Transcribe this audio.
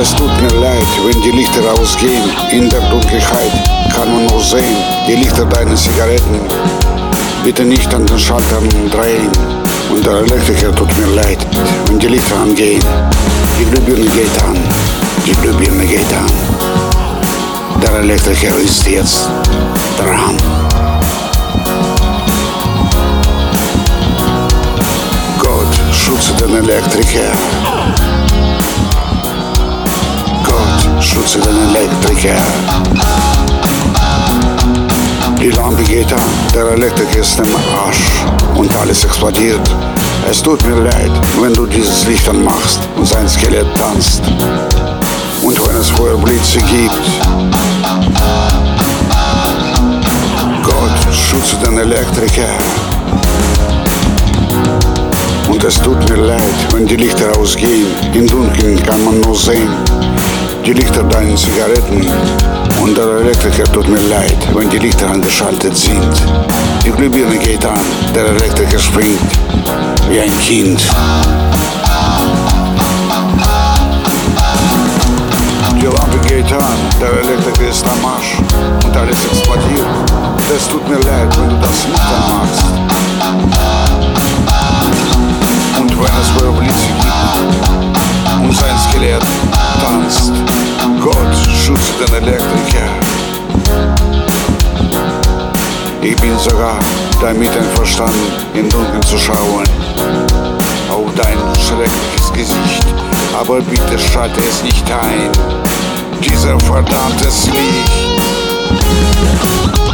Es tut mir leid, wenn die Lichter ausgehen. In der Dunkelheit kann man nur sehen die Lichter deiner Zigaretten. Bitte nicht an den Schaltern drehen. Und der Elektriker tut mir leid, wenn die Lichter angehen. Die Glühbirne geht an, die Glühbirne geht an. Der Elektriker ist jetzt dran. Gott schütze den Elektriker. Gott schütze den Elektriker. Die Lampe geht an, der Elektriker ist im Arsch und alles explodiert. Es tut mir leid, wenn du dieses Licht anmachst und sein Skelett tanzt. Und wenn es Feuerblitze gibt. Gott schütze den Elektriker. Und es tut mir leid, wenn die Lichter ausgehen. Im Dunkeln kann man nur sehen die Lichter deiner Zigaretten. Und der Elektriker tut mir leid, wenn die Lichter angeschaltet sind. Die Glühbirne geht an, der Elektriker springt wie ein Kind. Die Lampe geht an, der Elektriker ist am Arsch und alles explodiert. Es tut mir leid, wenn du das Licht anmachst. Und wenn es Feuerblitze gibt und sein Skelett tanzt. Gott schütze den Elektriker. Ich bin sogar damit einverstanden, im Dunkeln zu schauen auf dein schreckliches Gesicht. Aber bitte schalte es nicht ein, dieser verdammtes Licht.